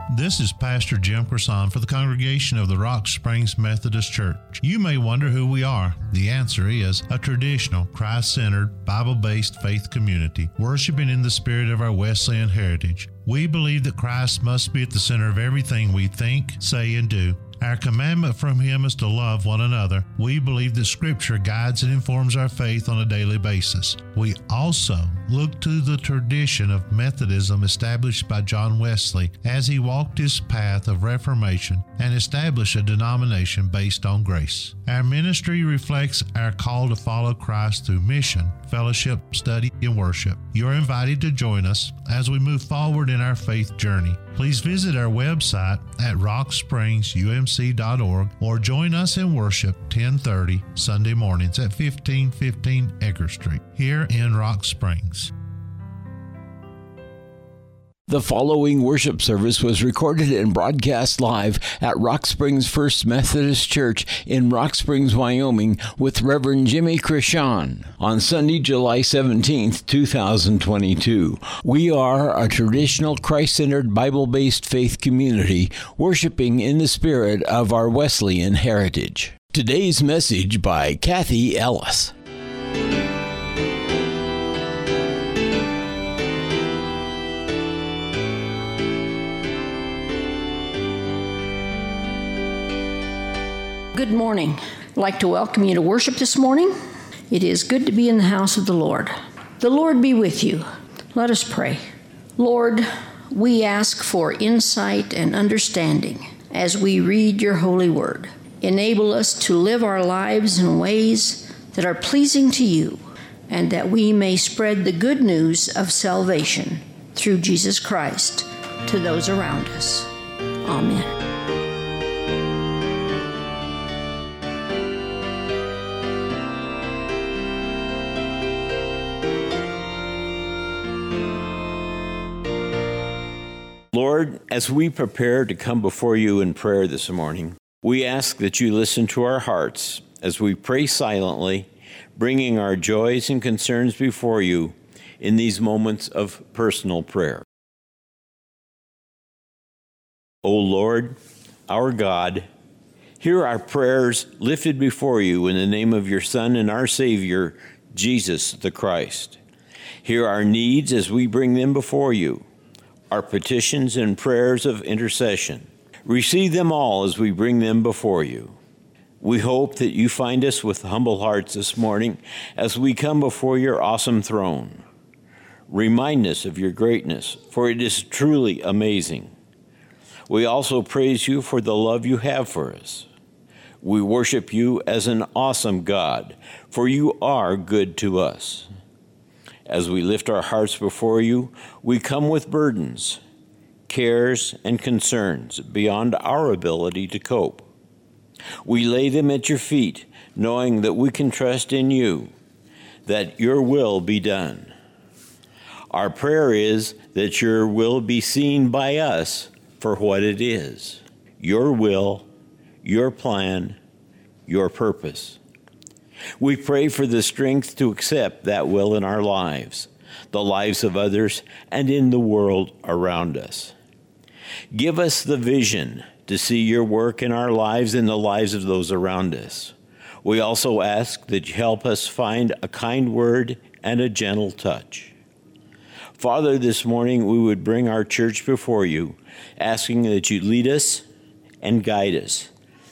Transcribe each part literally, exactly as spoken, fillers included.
This is Pastor Jim Croissant for the congregation of the Rock Springs Methodist Church. You may wonder who we are. The answer is a traditional, Christ-centered, Bible-based faith community, worshiping in the spirit of our Wesleyan heritage. We believe that Christ must be at the center of everything we think, say, and do. Our commandment from Him is to love one another. We believe that Scripture guides and informs our faith on a daily basis. We also look to the tradition of Methodism established by John Wesley as he walked his path of Reformation and established a denomination based on grace. Our ministry reflects our call to follow Christ through mission, fellowship, study, and worship. You're invited to join us as we move forward in our faith journey. Please visit our website at rock springs u m c dot org or join us in worship ten thirty Sunday mornings at fifteen fifteen Edgar Street here in Rock Springs. The following worship service was recorded and broadcast live at Rock Springs First Methodist Church in Rock Springs, Wyoming, with Reverend Jimmy Croissant on Sunday, July seventeenth, two thousand twenty-two. We are a traditional Christ-centered, Bible-based faith community worshiping in the spirit of our Wesleyan heritage. Today's message by Kathy Ellis. Good morning. I'd like to welcome you to worship this morning. It is good to be in the house of the Lord. The Lord be with you. Let us pray. Lord, we ask for insight and understanding as we read your holy word. Enable us to live our lives in ways that are pleasing to you, and that we may spread the good news of salvation through Jesus Christ to those around us. Amen. Lord, as we prepare to come before you in prayer this morning, we ask that you listen to our hearts as we pray silently, bringing our joys and concerns before you in these moments of personal prayer. O Lord, our God, hear our prayers lifted before you in the name of your Son and our Savior, Jesus the Christ. Hear our needs as we bring them before you, our petitions and prayers of intercession. Receive them all as we bring them before you. We hope that you find us with humble hearts this morning as we come before your awesome throne. Remind us of your greatness, for it is truly amazing. We also praise you for the love you have for us. We worship you as an awesome God, for you are good to us. As we lift our hearts before you, we come with burdens, cares, and concerns beyond our ability to cope. We lay them at your feet, knowing that we can trust in you, that your will be done. Our prayer is that your will be seen by us for what it is, your will, your plan, your purpose. We pray for the strength to accept that will in our lives, the lives of others, and in the world around us. Give us the vision to see your work in our lives and the lives of those around us. We also ask that you help us find a kind word and a gentle touch. Father, this morning we would bring our church before you, asking that you lead us and guide us.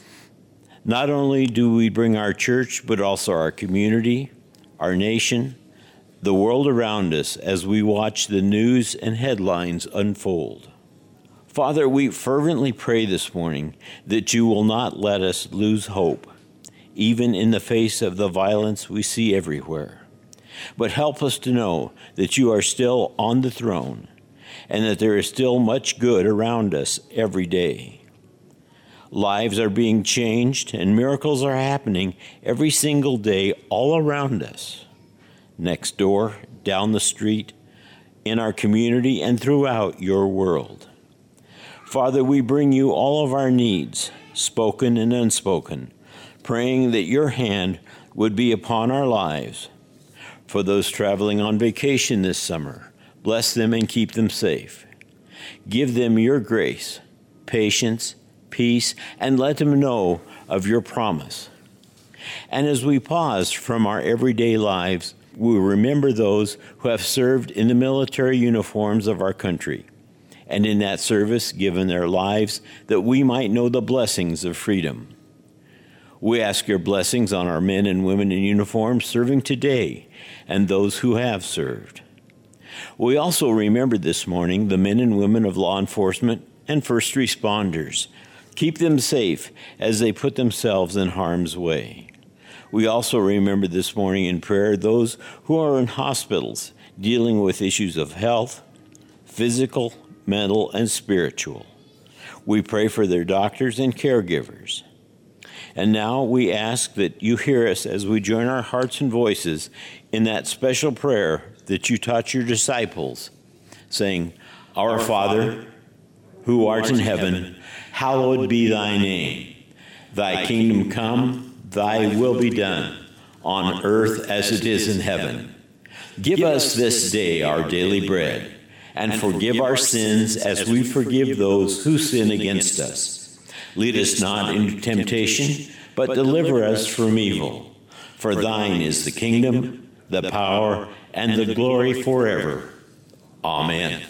Not only do we bring our church, but also our community, our nation, the world around us as we watch the news and headlines unfold. Father, we fervently pray this morning that you will not let us lose hope, even in the face of the violence we see everywhere. But help us to know that you are still on the throne and that there is still much good around us every day. Lives are being changed and miracles are happening every single day all around us, next door, down the street, in our community, and throughout your world. Father, we bring you all of our needs, spoken and unspoken, praying that your hand would be upon our lives. For those traveling on vacation this summer, bless them and keep them safe. Give them your grace, patience, peace, and let them know of your promise. And as we pause from our everyday lives, we remember those who have served in the military uniforms of our country, and in that service given their lives that we might know the blessings of freedom. We ask your blessings on our men and women in uniform serving today and those who have served. We also remember this morning the men and women of law enforcement and first responders. Keep them safe as they put themselves in harm's way. We also remember this morning in prayer those who are in hospitals dealing with issues of health, physical, mental, and spiritual. We pray for their doctors and caregivers. And now we ask that you hear us as we join our hearts and voices in that special prayer that you taught your disciples, saying, Our Father, who art in heaven, hallowed be thy name. Thy kingdom come, thy will be done, on earth as it is in heaven. Give us this day our daily bread, and forgive our sins as we forgive those who sin against us. Lead us not into temptation, but deliver us from evil. For thine is the kingdom, the power, and the glory forever. Amen.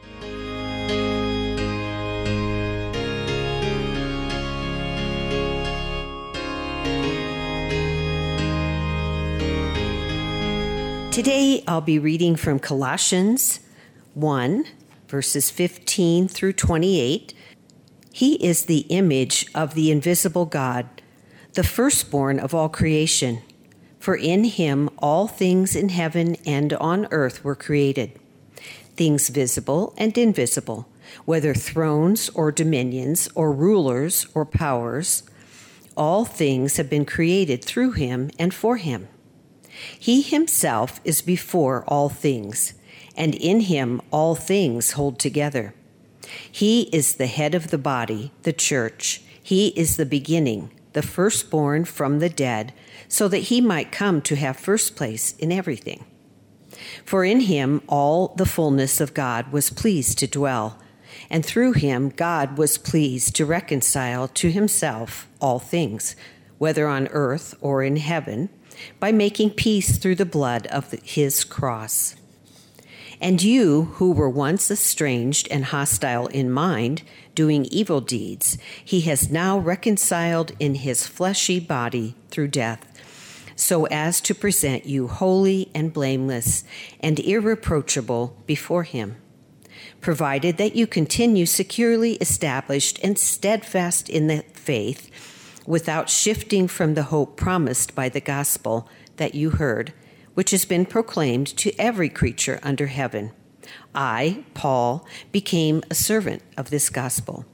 Today I'll be reading from Colossians one, verses fifteen through twenty-eight. He is the image of the invisible God, the firstborn of all creation. For in him all things in heaven and on earth were created, things visible and invisible, whether thrones or dominions or rulers or powers. All things have been created through him and for him. He himself is before all things, and in him all things hold together. He is the head of the body, the church. He is the beginning, the firstborn from the dead, so that he might come to have first place in everything. For in him all the fullness of God was pleased to dwell, and through him God was pleased to reconcile to himself all things, whether on earth or in heaven, by making peace through the blood of his cross. And you, who were once estranged and hostile in mind, doing evil deeds, he has now reconciled in his fleshy body through death, so as to present you holy and blameless and irreproachable before him, provided that you continue securely established and steadfast in the faith, without shifting from the hope promised by the gospel that you heard, which has been proclaimed to every creature under heaven. I, Paul, became a servant of this gospel.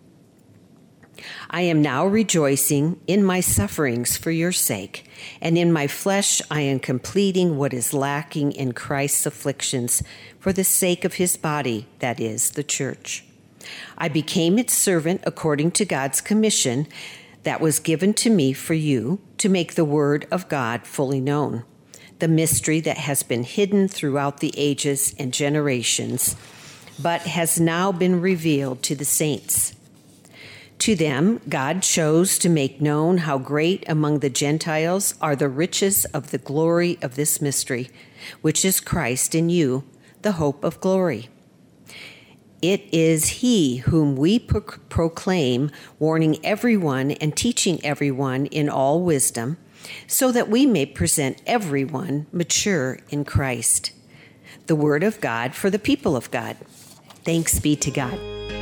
I am now rejoicing in my sufferings for your sake, and in my flesh I am completing what is lacking in Christ's afflictions for the sake of his body, that is, the church. I became its servant according to God's commission that was given to me for you, to make the word of God fully known, the mystery that has been hidden throughout the ages and generations, but has now been revealed to the saints. To them, God chose to make known how great among the Gentiles are the riches of the glory of this mystery, which is Christ in you, the hope of glory. It is he whom we pro- proclaim, warning everyone and teaching everyone in all wisdom, so that we may present everyone mature in Christ. The word of God for the people of God. Thanks be to God.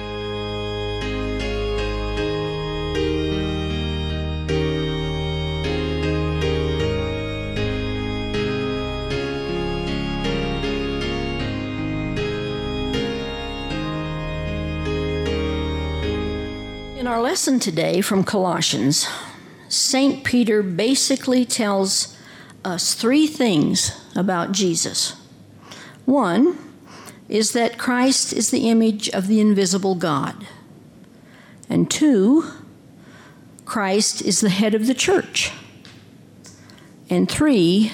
In our lesson today from Colossians, Saint Peter basically tells us three things about Jesus. One is that Christ is the image of the invisible God. And two, Christ is the head of the church. And three,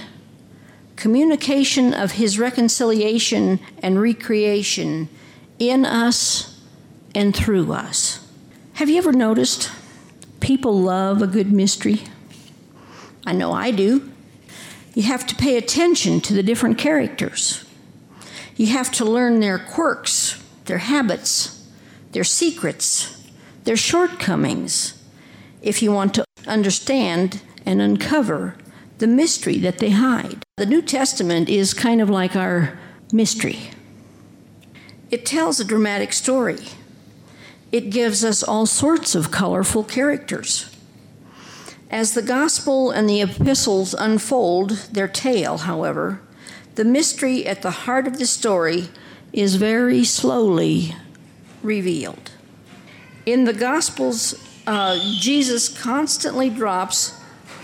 communication of his reconciliation and recreation in us and through us. Have you ever noticed people love a good mystery? I know I do. You have to pay attention to the different characters. You have to learn their quirks, their habits, their secrets, their shortcomings, if you want to understand and uncover the mystery that they hide. The New Testament is kind of like our mystery. It tells a dramatic story. It gives us all sorts of colorful characters. As the gospel and the epistles unfold their tale, however, the mystery at the heart of the story is very slowly revealed. In the Gospels, uh, Jesus constantly drops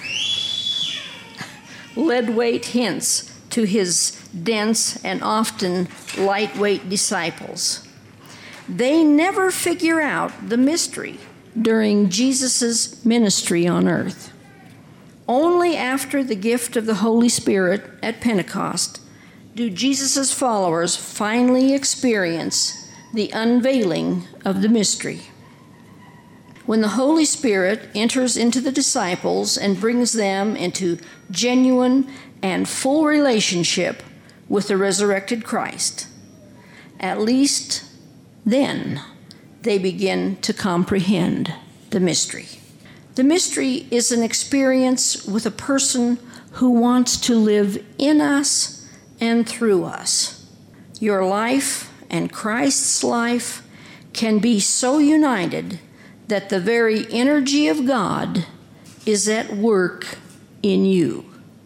lead-weight hints to his dense and often lightweight disciples. They never figure out the mystery during Jesus' ministry on earth. Only after the gift of the Holy Spirit at Pentecost do Jesus' followers finally experience the unveiling of the mystery. When the Holy Spirit enters into the disciples and brings them into genuine and full relationship with the resurrected Christ, at least then they begin to comprehend the mystery. The mystery is an experience with a person who wants to live in us and through us. Your life and Christ's life can be so united that the very energy of God is at work in you.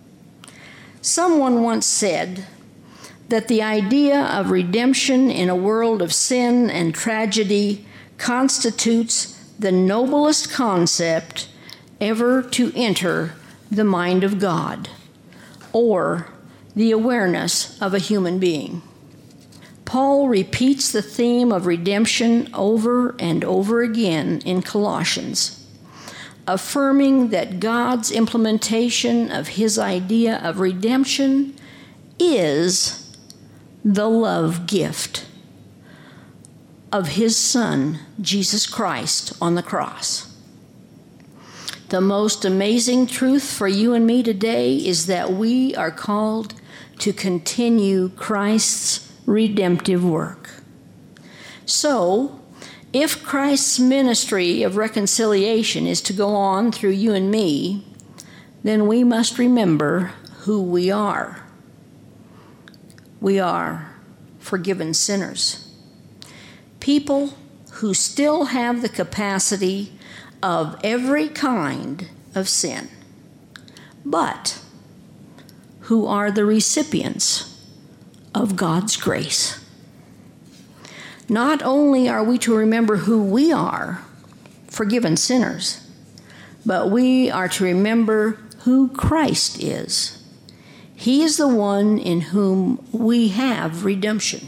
Someone once said that the idea of redemption in a world of sin and tragedy constitutes the noblest concept ever to enter the mind of God, or the awareness of a human being. Paul repeats the theme of redemption over and over again in Colossians, affirming that God's implementation of his idea of redemption is the love gift of his Son, Jesus Christ, on the cross. The most amazing truth for you and me today is that we are called to continue Christ's redemptive work. So, if Christ's ministry of reconciliation is to go on through you and me, then we must remember who we are. We are forgiven sinners. People who still have the capacity of every kind of sin, but who are the recipients of God's grace. Not only are we to remember who we are, forgiven sinners, but we are to remember who Christ is. He is the one in whom we have redemption.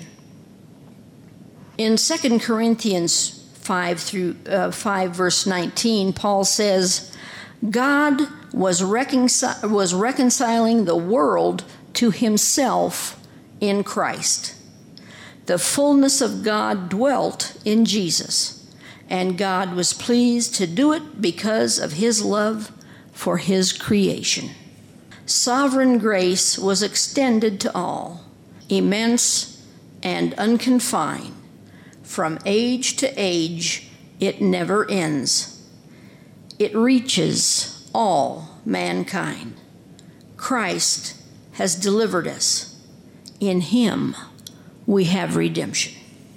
In Second Corinthians five through uh, five, verse nineteen, Paul says, God was, reconcil- was reconciling the world to himself in Christ. The fullness of God dwelt in Jesus, and God was pleased to do it because of his love for his creation. Sovereign grace was extended to all, immense and unconfined. From age to age, it never ends. It reaches all mankind. Christ has delivered us. In him, we have redemption.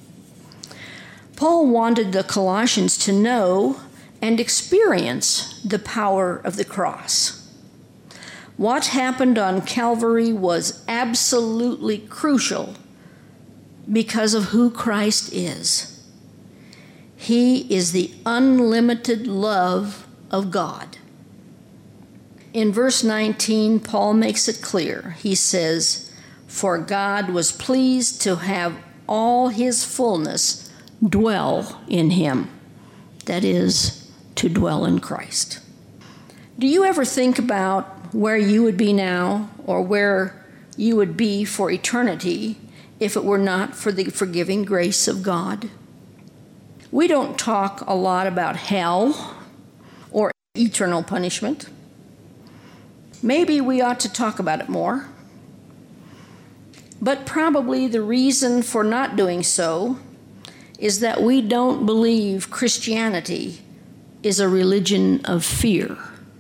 Paul wanted the Colossians to know and experience the power of the cross. What happened on Calvary was absolutely crucial because of who Christ is. He is the unlimited love of God. In verse nineteen, Paul makes it clear. He says, "For God was pleased to have all his fullness dwell in him." That is, to dwell in Christ. Do you ever think about where you would be now, or where you would be for eternity, if it were not for the forgiving grace of God? We don't talk a lot about hell or eternal punishment. Maybe we ought to talk about it more. But probably the reason for not doing so is that we don't believe Christianity is a religion of fear.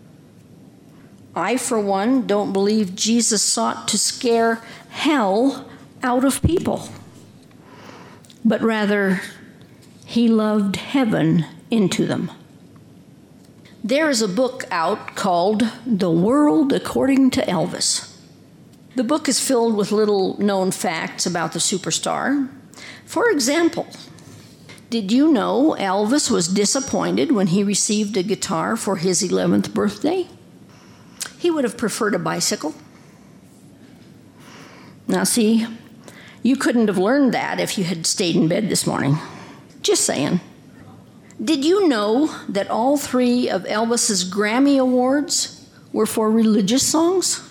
I, for one, don't believe Jesus sought to scare hell out of people, but rather he loved heaven into them. There is a book out called The World According to Elvis. The book is filled with little-known facts about the superstar. For example, did you know Elvis was disappointed when he received a guitar for his eleventh birthday? He would have preferred a bicycle. Now see, you couldn't have learned that if you had stayed in bed this morning. Just saying. Did you know that all three of Elvis's Grammy Awards were for religious songs?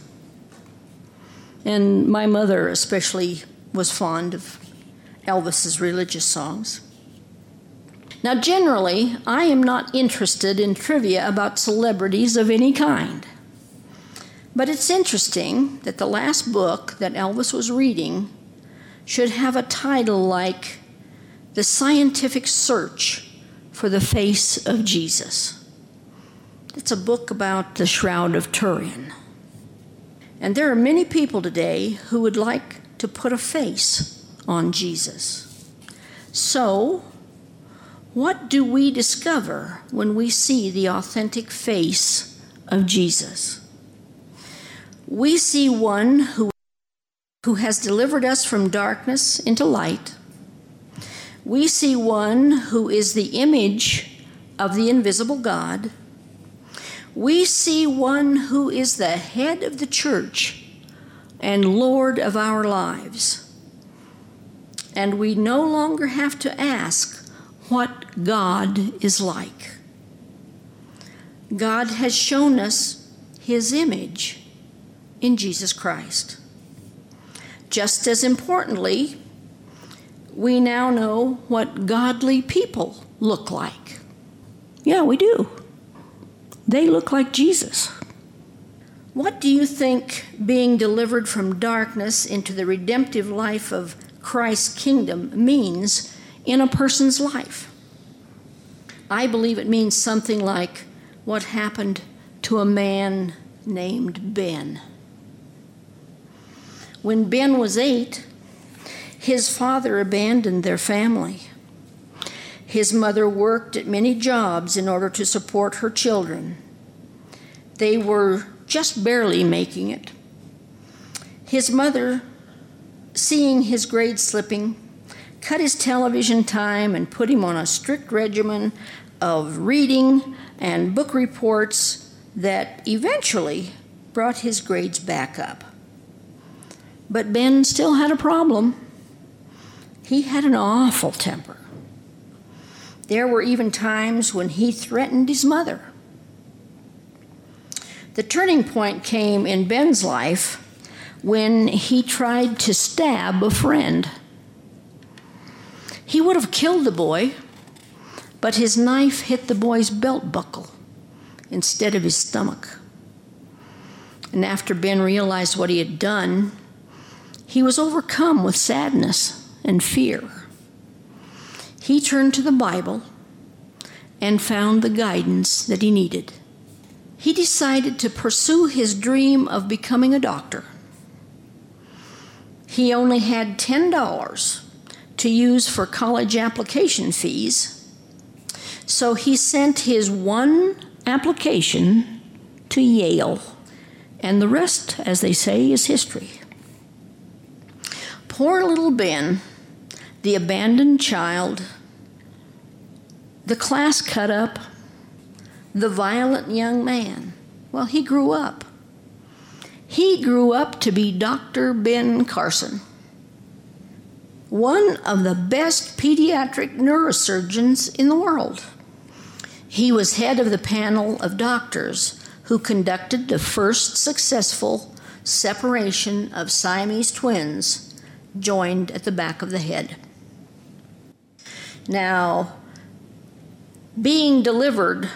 And my mother especially was fond of Elvis's religious songs. Now, generally, I am not interested in trivia about celebrities of any kind. But it's interesting that the last book that Elvis was reading should have a title like The Scientific Search for the Face of Jesus. It's a book about the Shroud of Turin. And there are many people today who would like to put a face on Jesus. So, what do we discover when we see the authentic face of Jesus? We see one who, who has delivered us from darkness into light. We see one who is the image of the invisible God. We see one who is the head of the church and Lord of our lives. And we no longer have to ask what God is like. God has shown us his image in Jesus Christ. Just as importantly, we now know what godly people look like. Yeah, we do. They look like Jesus. What do you think being delivered from darkness into the redemptive life of Christ's kingdom means in a person's life? I believe it means something like what happened to a man named Ben. When Ben was eight, his father abandoned their family. His mother worked at many jobs in order to support her children. They were just barely making it. His mother, seeing his grades slipping, cut his television time and put him on a strict regimen of reading and book reports that eventually brought his grades back up. But Ben still had a problem. He had an awful temper. There were even times when he threatened his mother. The turning point came in Ben's life when he tried to stab a friend. He would have killed the boy, but his knife hit the boy's belt buckle instead of his stomach. And after Ben realized what he had done, he was overcome with sadness and fear. He turned to the Bible and found the guidance that he needed. He decided to pursue his dream of becoming a doctor. He only had ten dollars to use for college application fees, so he sent his one application to Yale, and the rest, as they say, is history. Poor little Ben, the abandoned child, the class cut up, the violent young man. Well, he grew up. He grew up to be Doctor Ben Carson, one of the best pediatric neurosurgeons in the world. He was head of the panel of doctors who conducted the first successful separation of Siamese twins joined at the back of the head. Now, being delivered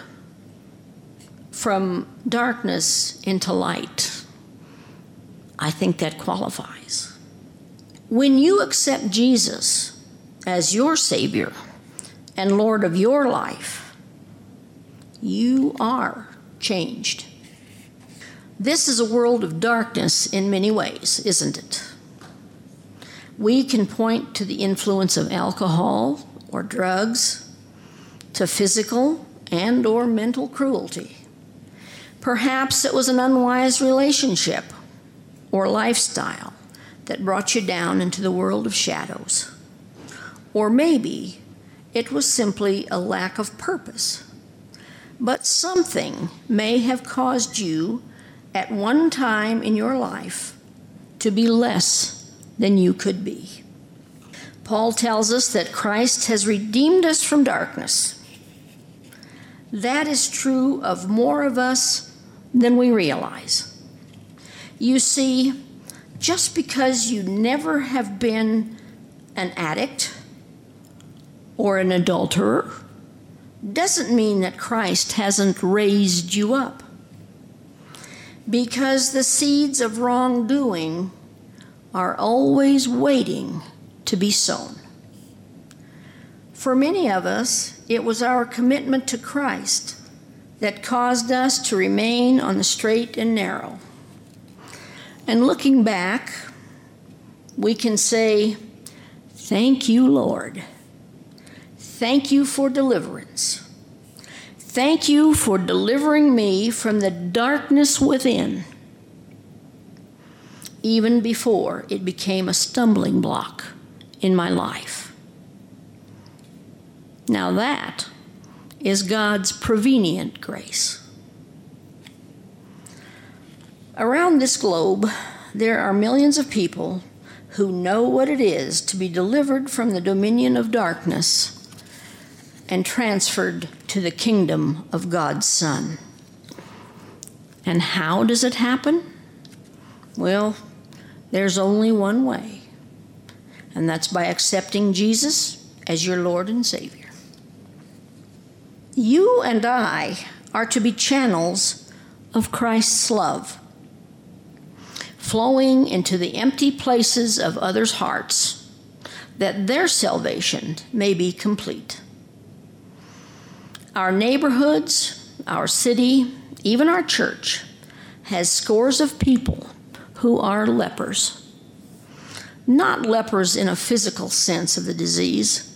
from darkness into light. I think that qualifies. When you accept Jesus as your Savior and Lord of your life, you are changed. This is a world of darkness in many ways, isn't it? We can point to the influence of alcohol or drugs, to physical and or mental cruelty. Perhaps it was an unwise relationship or lifestyle that brought you down into the world of shadows. Or maybe it was simply a lack of purpose. But something may have caused you at one time in your life to be less than you could be. Paul tells us that Christ has redeemed us from darkness. That is true of more of us than we realize. You see, just because you never have been an addict or an adulterer doesn't mean that Christ hasn't raised you up. Because the seeds of wrongdoing are always waiting to be sown. For many of us, it was our commitment to Christ that caused us to remain on the straight and narrow. And looking back, we can say, "Thank you, Lord. Thank you for deliverance. Thank you for delivering me from the darkness within, even before it became a stumbling block in my life." Now that is God's prevenient grace. Around this globe, there are millions of people who know what it is to be delivered from the dominion of darkness and transferred to the kingdom of God's Son. And how does it happen? Well, there's only one way, and that's by accepting Jesus as your Lord and Savior. You and I are to be channels of Christ's love, flowing into the empty places of others' hearts, that their salvation may be complete. Our neighborhoods, our city, even our church, has scores of people who are lepers. Not lepers in a physical sense of the disease,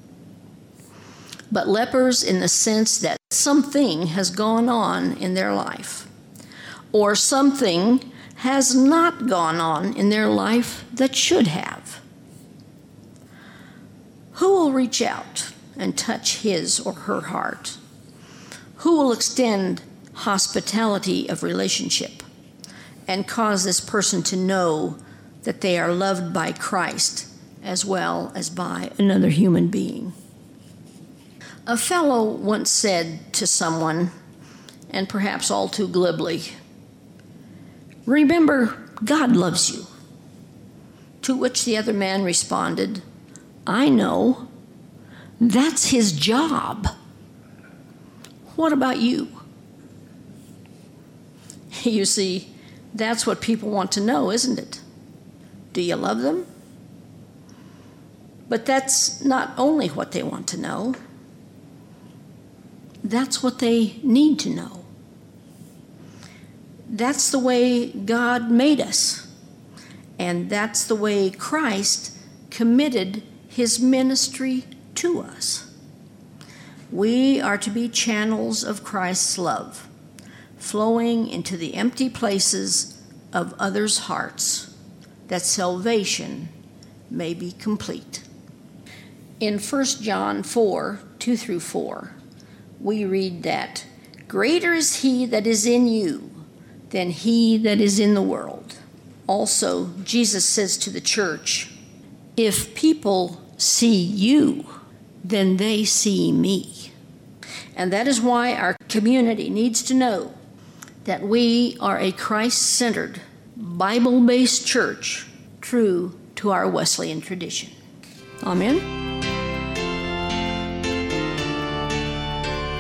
but lepers in the sense that something has gone on in their life, or something has not gone on in their life that should have. Who will reach out and touch his or her heart? Who will extend hospitality of relationship and cause this person to know that they are loved by Christ as well as by another human being? A fellow once said to someone, and perhaps all too glibly, "Remember, God loves you." To which the other man responded, "I know. That's his job. What about you?" You see, that's what people want to know, isn't it? Do you love them? But that's not only what they want to know. That's what they need to know. That's the way God made us. And that's the way Christ committed his ministry to us. We are to be channels of Christ's love, flowing into the empty places of others' hearts, that salvation may be complete. In First John four, two through four, we read that, "Greater is he that is in you than he that is in the world." Also, Jesus says to the church, "If people see you, then they see me." And that is why our community needs to know that we are a Christ-centered, Bible-based church, true to our Wesleyan tradition. Amen.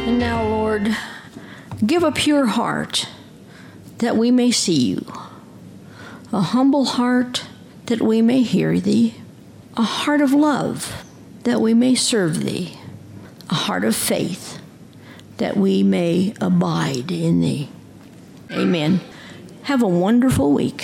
And now, Lord, give a pure heart that we may see you, a humble heart that we may hear thee, a heart of love that we may serve thee, a heart of faith that we may abide in thee. Amen. Have a wonderful week.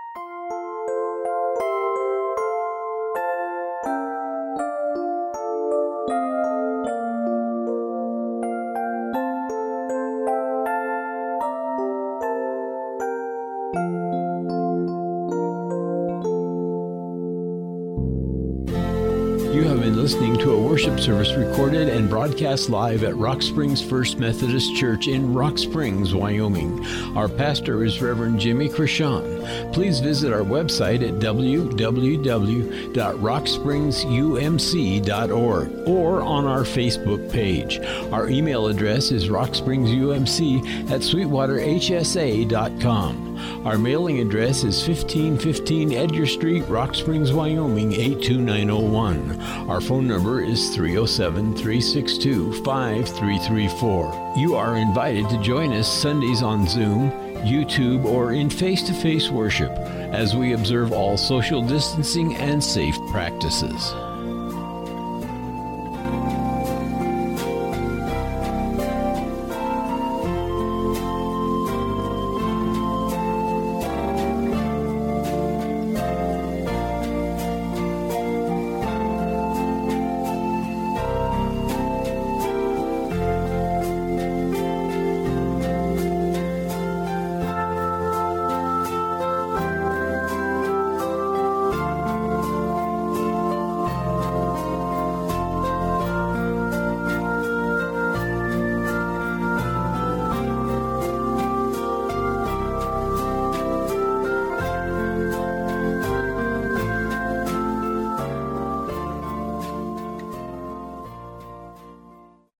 You have been listening to a worship service recorded and broadcast live at Rock Springs First Methodist Church in Rock Springs, Wyoming. Our pastor is Reverend Jimmy Krishan. Please visit our website at w w w dot rock springs u m c dot org or on our Facebook page. Our email address is rock springs u m c at sweetwater h s a dot com. Our mailing address is fifteen fifteen Edgar Street, Rock Springs, Wyoming, eight two nine oh one. Our phone number is three oh seven, three six two, five three three four. You are invited to join us Sundays on Zoom, YouTube, or in face-to-face worship as we observe all social distancing and safe practices.